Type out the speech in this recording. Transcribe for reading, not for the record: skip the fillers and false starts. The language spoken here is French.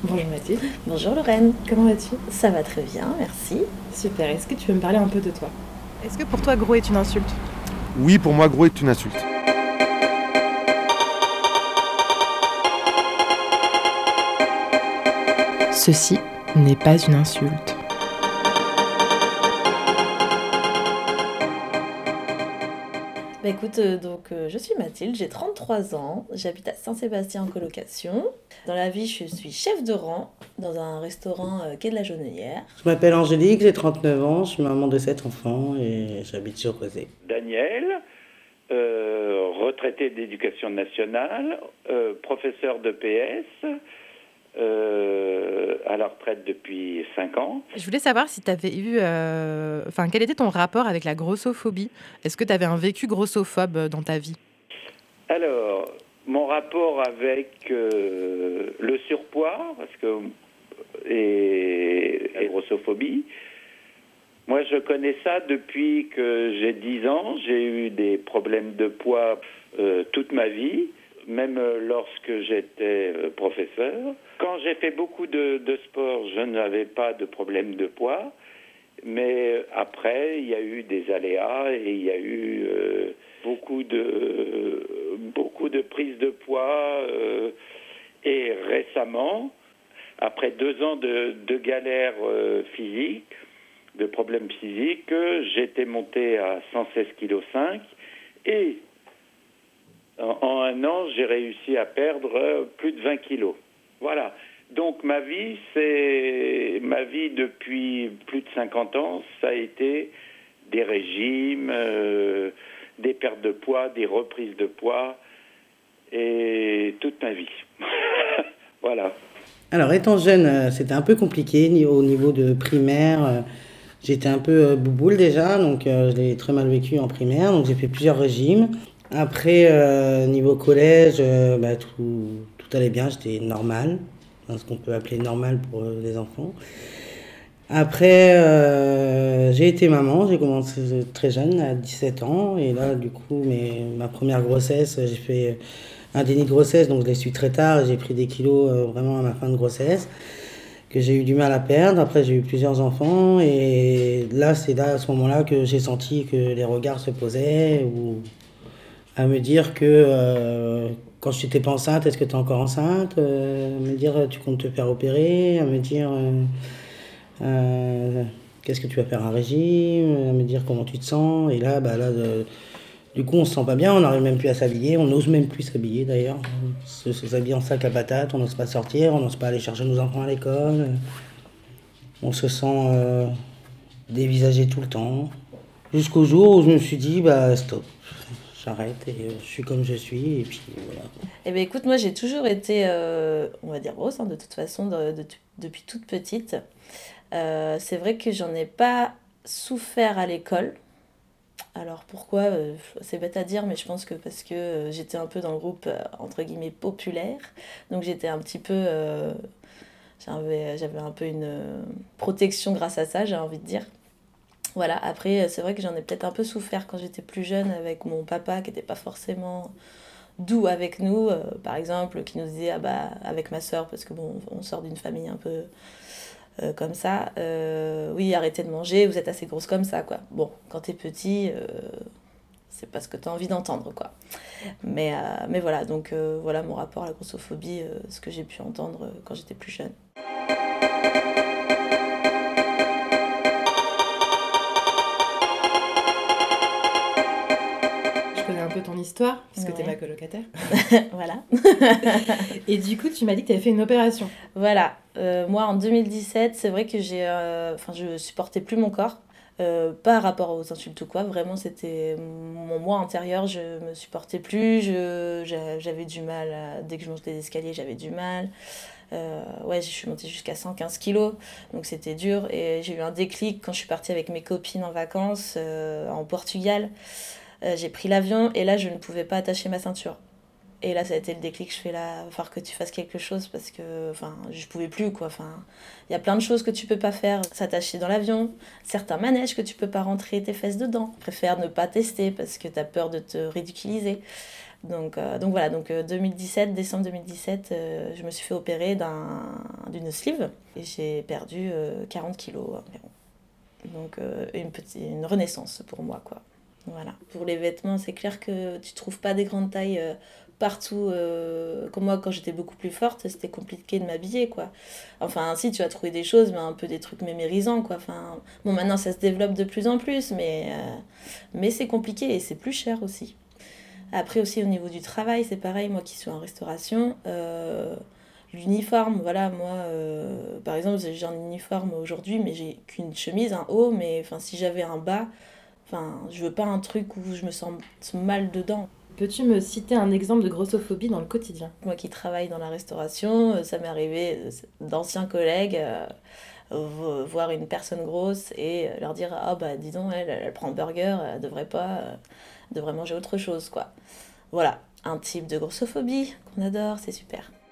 Bonjour Mathilde, Bonjour Lorraine, comment vas-tu? ça va très bien, merci. Super, est-ce que tu veux me parler un peu de toi? Est-ce que pour toi gros est une insulte? Oui, pour moi, gros est une insulte. Ceci n'est pas une insulte. Écoute, je suis Mathilde, j'ai 33 ans, j'habite à Saint-Sébastien en colocation. Dans la vie, je suis chef de rang dans un restaurant quai de la Jaunelière. Je m'appelle Angélique, j'ai 39 ans, je suis maman de 7 enfants et j'habite sur Crozet. Daniel, retraité d'éducation nationale, professeur de PS, à la retraite depuis 5 ans. Je voulais savoir si tu avais eu... quel était ton rapport avec la grossophobie? Est-ce que tu avais un vécu grossophobe dans ta vie? Alors, mon rapport avec le surpoids, et la grossophobie, moi je connais ça depuis que j'ai 10 ans. J'ai eu des problèmes de poids toute ma vie, même lorsque j'étais professeur. Quand j'ai fait beaucoup de sport, je n'avais pas de problème de poids. Mais après, il y a eu des aléas et il y a eu beaucoup de prises de poids. Et récemment, après 2 ans de galères physiques, de problèmes physiques, j'étais monté à 116,5 kg et en un an, j'ai réussi à perdre plus de 20 kilos. Voilà. Donc ma vie depuis plus de 50 ans, ça a été des régimes, des pertes de poids, des reprises de poids, et toute ma vie. Voilà. Alors étant jeune, c'était un peu compliqué au niveau de primaire. J'étais un peu bouboule déjà, donc je l'ai très mal vécu en primaire, donc j'ai fait plusieurs régimes. Après, niveau collège, tout allait bien, j'étais normal, ce qu'on peut appeler normal pour les enfants. Après, j'ai été maman, j'ai commencé très jeune, à 17 ans, et là, du coup, ma première grossesse, j'ai fait un déni de grossesse, donc je l'ai su très tard, et j'ai pris des kilos vraiment à ma fin de grossesse, que j'ai eu du mal à perdre. Après, j'ai eu plusieurs enfants, et là, c'est là, à ce moment-là, que j'ai senti que les regards se posaient, ou à me dire que quand je n'étais pas enceinte, est-ce que tu es encore enceinte, à me dire tu comptes te faire opérer, à me dire qu'est-ce que tu vas faire un régime, à me dire comment tu te sens. Et là, du coup, on se sent pas bien, on n'arrive même plus à s'habiller, on n'ose même plus s'habiller d'ailleurs. On s'habille en sac à patates, on n'ose pas sortir, on n'ose pas aller chercher nos enfants à l'école. On se sent dévisagé tout le temps. Jusqu'au jour où je me suis dit, stop, j'arrête et je suis comme je suis et puis voilà. Eh bien écoute, moi j'ai toujours été, on va dire grosse, hein, de toute façon, depuis toute petite. C'est vrai que j'en ai pas souffert à l'école. Alors pourquoi c'est bête à dire, mais je pense que parce que j'étais un peu dans le groupe entre guillemets populaire, donc j'étais un petit peu, j'avais un peu une protection grâce à ça, j'ai envie de dire. Voilà, après c'est vrai que j'en ai peut-être un peu souffert quand j'étais plus jeune avec mon papa qui n'était pas forcément doux avec nous, par exemple, qui nous disait ah bah avec ma soeur, parce que bon, on sort d'une famille un peu comme ça, oui, arrêtez de manger, vous êtes assez grosse comme ça, quoi. Bon, quand t'es petit, c'est pas ce que t'as envie d'entendre, quoi. Mais voilà, donc voilà mon rapport à la grossophobie, ce que j'ai pu entendre quand j'étais plus jeune. Je connais un peu ton histoire, puisque t'es Ouais. ma colocataire. Voilà. Et du coup, tu m'as dit que tu avais fait une opération. Voilà. Moi, en 2017, c'est vrai que je supportais plus mon corps. Pas rapport aux insultes ou quoi, vraiment c'était mon moi intérieur, je me supportais plus, j'avais du mal, dès que je montais des escaliers j'avais du mal. Ouais, je suis montée jusqu'à 115 kilos, donc c'était dur. Et j'ai eu un déclic quand je suis partie avec mes copines en vacances en Portugal. J'ai pris l'avion et là je ne pouvais pas attacher ma ceinture. Et là, ça a été le déclic. Je fais là, il va falloir que tu fasses quelque chose parce que, je pouvais plus, quoi. Il y a plein de choses que tu peux pas faire. S'attacher dans l'avion, certains manèges que tu peux pas rentrer tes fesses dedans. Je préfère ne pas tester parce que t'as peur de te ridiculiser. Donc voilà, 2017, décembre 2017, je me suis fait opérer d'une sleeve et j'ai perdu 40 kilos environ. Donc une renaissance pour moi, quoi. Voilà. Pour les vêtements, c'est clair que tu trouves pas des grandes tailles partout. Comme moi, quand j'étais beaucoup plus forte, c'était compliqué de m'habiller, quoi. Enfin, si, tu vas trouver des choses, mais un peu des trucs mémérisants, quoi. Enfin, bon, maintenant, ça se développe de plus en plus, mais c'est compliqué et c'est plus cher aussi. Après aussi, au niveau du travail, c'est pareil, moi qui suis en restauration, l'uniforme, voilà, moi, par exemple, j'ai un uniforme aujourd'hui, mais j'ai qu'une chemise, un haut, mais enfin, si j'avais un bas, enfin, je veux pas un truc où je me sens mal dedans. Peux-tu me citer un exemple de grossophobie dans le quotidien? Moi qui travaille dans la restauration, ça m'est arrivé d'anciens collègues voir une personne grosse et leur dire ah bah dis donc elle prend burger, elle devrait pas, devrait manger autre chose quoi. Voilà, un type de grossophobie qu'on adore, c'est super.